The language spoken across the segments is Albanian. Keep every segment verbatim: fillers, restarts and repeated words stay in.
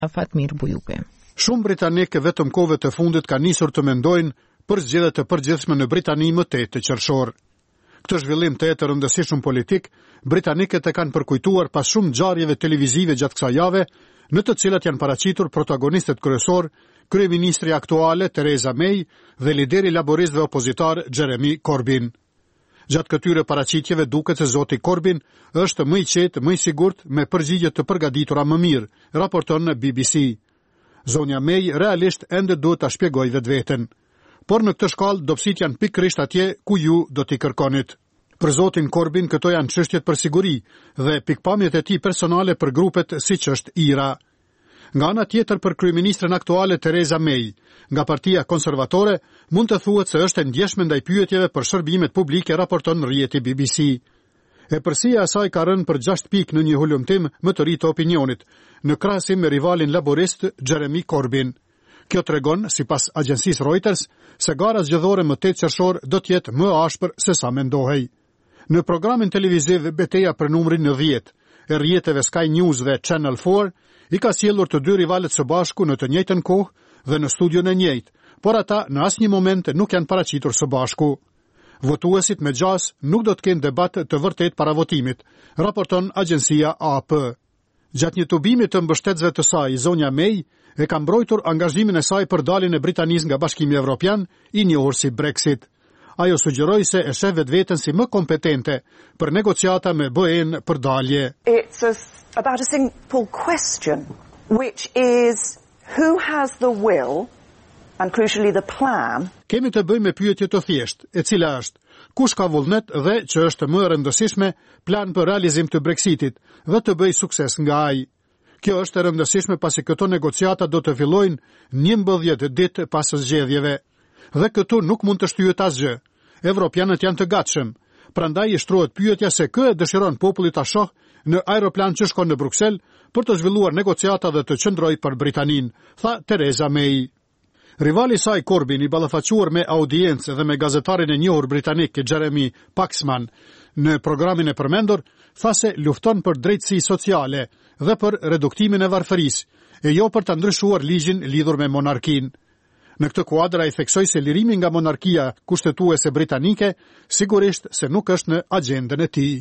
Fatmir Bujuke. Shumë britanikë vetëm kohëve të fundit kanë nisur të mendojnë për zgjedhjet e përgjithshme në Britani më tetë qershor. Këtë zhvillim të të rëndësishëm politik, britanikët e kanë përkujtuar pas shumë ngjarjeve televizive gjatë kësaj jave, në të cilat janë paraqitur protagonistët kryesor, kryeministri aktuale Theresa May dhe lideri laboristëve opozitar Jeremy Corbyn. Gjatë këtyre paraqitjeve duket se zoti Corbyn është më i qetë, më i sigurt, me përgjigje të përgatitura më mirë, raporton në B B C. Zonja May realisht ende duhet ta shpjegojë vetveten. Por në këtë shkallë dobësit janë pikërisht atje ku ju do t'i kërkonit. Për zotin Corbyn këto janë çështjet për siguri dhe pikpamjet e tij personale për grupet siç është IRA. Nga ana tjetër për kryeministren aktuale Theresa May, nga Partia Konservatore, mund të thuhet se është e ndjeshme ndaj pyetjeve për shërbimet publike, raporton rrjeti B B C. E përsia e saj ka rënë për gjashtë pikë në një hulumtim më të ri të opinionit, në krahasim me rivalin laborist Jeremy Corbyn. Kjo tregon, sipas agjencisë Reuters, se gara zgjedhore më tetë qershor do të jetë më ashpër se sa mendohej. Në programin televiziv Betejë për numrin dhjetë, e rrjeteve Sky News dhe Channel katër, i ka sjellur të dy rivalet së bashku në të njëjtën kohë dhe në studion e njëjtë, por ata në asnjë moment nuk janë paraqitur së bashku. Votuesit me gjas nuk do të kenë debat të vërtet para votimit, raporton agjencia A P. Gjatë një tubimi të mbështetësve të saj, zonja May e ka mbrojtur angazhimin e saj për daljen e Britanisë nga Bashkimi Evropian, i njohur si Brexit. Ajo sugjeroi se e sheh vetveten si më kompetente për negociata me B E-n për dalje. It's a, about a simple question, which is who has the will and crucially the plan. Kemi të bëjmë me pyetje të thjeshtë, e cila është: kush ka vullnet dhe, që është më e rëndësishme, plan për realizim të Brexitit dhe të bëjë sukses nga ai. Kjo është e rëndësishme pasi këto negociata do të fillojnë njëmbëdhjetë ditë pas zgjedhjeve. Dhe këtu nuk mund të shtyhet asgjë. Evropianët janë të gatshëm. Prandaj i shtrohet pyetja se kë e dëshiron populli ta shohë në aeroplan që shkon në Bruksel për të zhvilluar negociata dhe të qëndrojë për Britaninë, tha Theresa May. Rivali saj Corbyn, i ballafaquar me audiencë dhe me gazetarin e njohur britanik Jeremy Paxman në programin e përmendur, tha se lufton për drejtësi sociale dhe për reduktimin e varfërisë, e jo për të ndryshuar ligjin lidhur me monarkinë. Në këtë kuadër ai theksoi se lirimi nga monarkia kushtetuese britanike sigurisht se nuk është në agjendën e tij.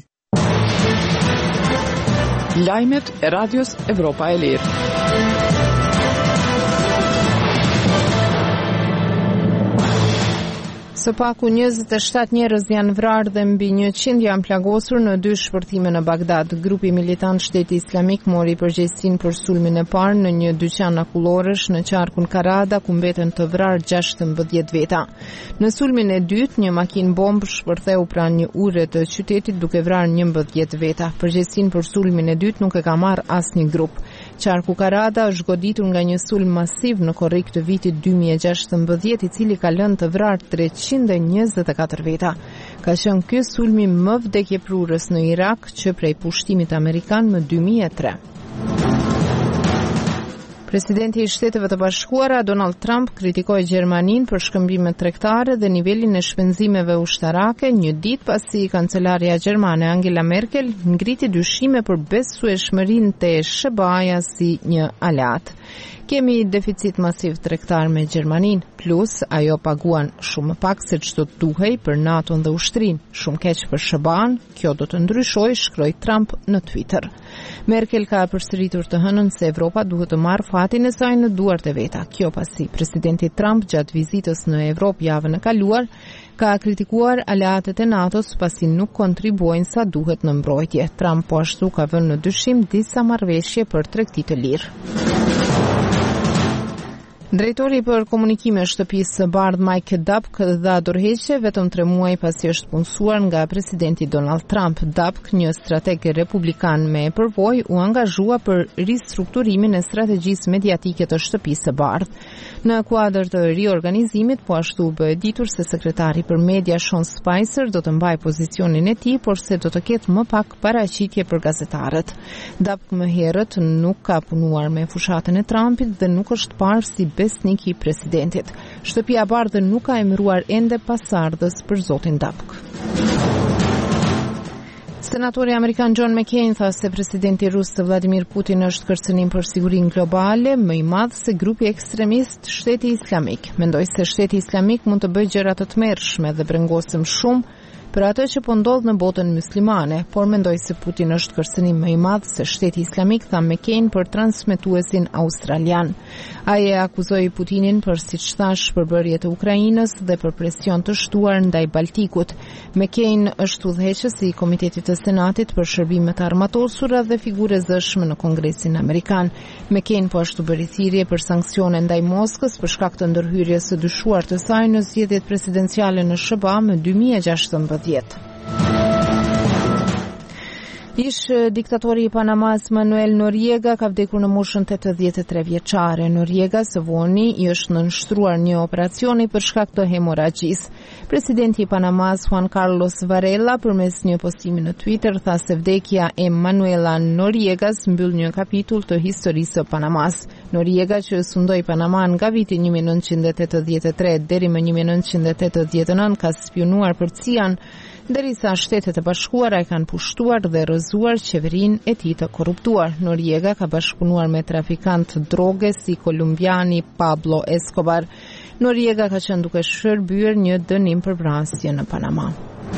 Lajmet e Radios Evropa e Lirë. Së paku njëzet e shtatë njerëz janë vrarë dhe mbi njëqind janë plagosur në dy shpërthime në Bagdad. Grupi militant Shteti Islamik mori përgjegjësinë për sulmin e parë në një dyqan akullorësh në qarkun Karada, ku mbeten të vrarë gjashtëmbëdhjetë veta. Në sulmin e dytë, një makinë bombë shpërtheu pranë një ure të qytetit duke vrarë njëmbëdhjetë veta. Përgjegjësinë për sulmin e dytë nuk e ka marrë asnjë grup. Qarku Karada është goditur nga një sulm masiv në korrik të vitit dy mijë e gjashtëmbëdhjetë, i cili ka lënë të vrarë treqind e njëzet e katër veta. Ka qenë ky sulmi më vdekjeprurës në Irak që prej pushtimit amerikan më dy mijë e tre. Presidenti i Shteteve të Bashkuara Donald Trump kritikoi Gjermaninë për shkëmbimet tregtare dhe nivelin e shpenzimeve ushtarake, një ditë pasi kancelaria gjermane Angela Merkel ngriti dyshime për besueshmërinë të S B A-ja si një aleat. Kemi deficit masiv tregtar me Gjermaninë, plus ajo paguan shumë pak se çdo duhej për NATO-n dhe ushtrin. Shumë keq për S B A-n, kjo do të ndryshojë, shkroi Trump në Twitter. Merkel ka përsëritur të hënën se Evropa duhet të marrë fatin e saj në duart e veta. Kjo pasi presidenti Trump gjatë vizitës në Evropë javën e kaluar ka kritikuar aleatët e NATO-s pasi nuk kontribuojnë sa duhet në mbrojtje. Trump po ashtu ka vënë në dyshim disa marrëveshje për tregti të lirë. Drejtori për komunikime shtëpisë së Bardhë Mike Dubke dha dorëheqje vetëm tre muaj pasi është punësuar nga presidenti Donald Trump. Dubke, një strateg republikan me përvojë, u angazhua për ristrukturimin e strategjisë mediatike të shtëpisë së Bardhë. Në kuadër të riorganizimit, po ashtu bë ditur se sekretari për media Sean Spicer do të mbajë pozicionin e tij, por se do të ketë më pak paraqitje për gazetarët. Dubke më herët nuk ka punuar me fushatën e Trumpit dhe nuk është parë si besnik i presidentit. Shtëpia e Bardhë nuk ka emëruar ende pasardhës për zotin Dubke. Senatori amerikan John McCain tha se presidenti rus Vladimir Putin është kërcënim për sigurinë globale më i madh se grupi ekstremist Shteti Islamik. Mendoi se Shteti Islamik mund të bëjë gjëra të tmerrshme dhe brengosëm shumë për atë që po ndodh në botën muslimane, por mendoi se Putin është kërcënim më i madh se Shteti Islamik, tha McCain për transmetuesin australian. Ai e akuzoi Putinin për, siç thash, përbërje të Ukrainës dhe për presion të shtuar ndaj Baltikut. McCain është udhëheqësi i Komitetit të Senatit për shërbime të armatosura dhe figurë e zëshme në Kongresin Amerikan. McCain po ashtu bëri thirrje për sanksione ndaj Moskës për shkak të ndërhyrjes së dyshuar të saj në zgjedhjet presidenciale në S B A më dy mijë e gjashtëmbëdhjetë. Ish diktatori i Panamas Manuel Noriega ka vdekur në moshën tetëdhjetë e tre vjeçare. Noriega së voni i është nënshtruar një operacioni për shkak të hemorragjisë. Presidenti i Panamas Juan Carlos Varela përmes një postimi në Twitter tha se vdekja e Manuela Noriegas mbyll një kapitull të historisë së Panamas. Noriega, që sundoi Panaman nga viti një mijë e nëntëqind e tetëdhjetë e tre deri më një mijë e nëntëqind e tetëdhjetë e nëntë, ka spionuar për C I A-n, derisa Shtetet e Bashkuara e kanë pushtuar dhe rrëzuar qeverinë e tij të korruptuar. Noriega ka bashkëpunuar me trafikant droge si kolumbiani Pablo Escobar. Noriega ka qenë duke shërbyer një dënim për vrasje në Panama.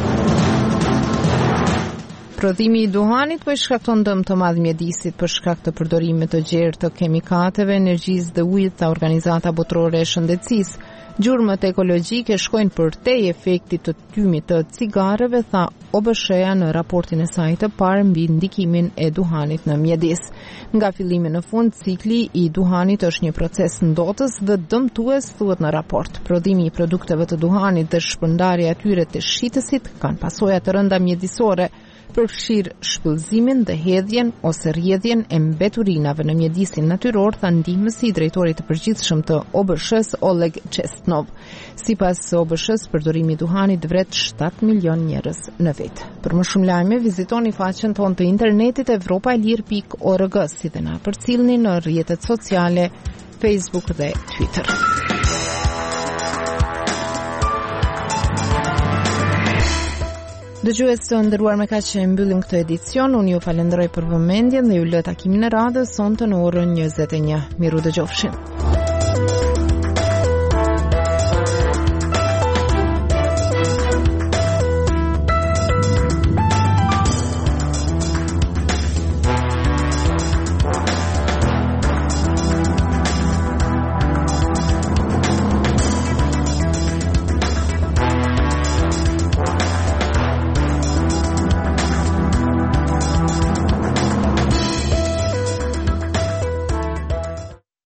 Prodhimi i duhanit po i shkakton dëm të madh mjedisit për shkak të përdorimit të gjerë të kemikateve, energjisë dhe ujit, tha Organizata Botërore e Shëndetësisë. Gjurmët ekologjike shkojnë përtej efektit të tymit të cigareve, tha O B S H-ja në raportin e saj të parë mbi ndikimin e duhanit në mjedis. Nga fillimi në fund, cikli i duhanit është një proces ndotës dhe dëmtues, thuhet në raport. Prodhimi i produkteve të duhanit dhe shpërndarja e tyre të shitësit kanë pasoja të rënda mjedisore, përfshirë shpëllëzimin dhe hedhjen ose rrjedhjen e mbeturinave në mjedisin natyror, tha ndihmësi i drejtorit të përgjithshëm të O B S H-s Oleg Chestnov. Sipas O B S H-s, përdorimi i duhanit vret shtatë milion njerëz në vit. Për më shumë lajme, vizitoni faqen tonë të internetit evropaelir pikë org, si dhe na përcillni në rrjetet sociale Facebook dhe Twitter. Dëgjues të nderuar, me kaq që mbyllim këtë edicion, unë ju falenderoj për vëmendjen dhe ju lë takimin e radhës sonte në orën njëzet e një. Miru dëgjofshim.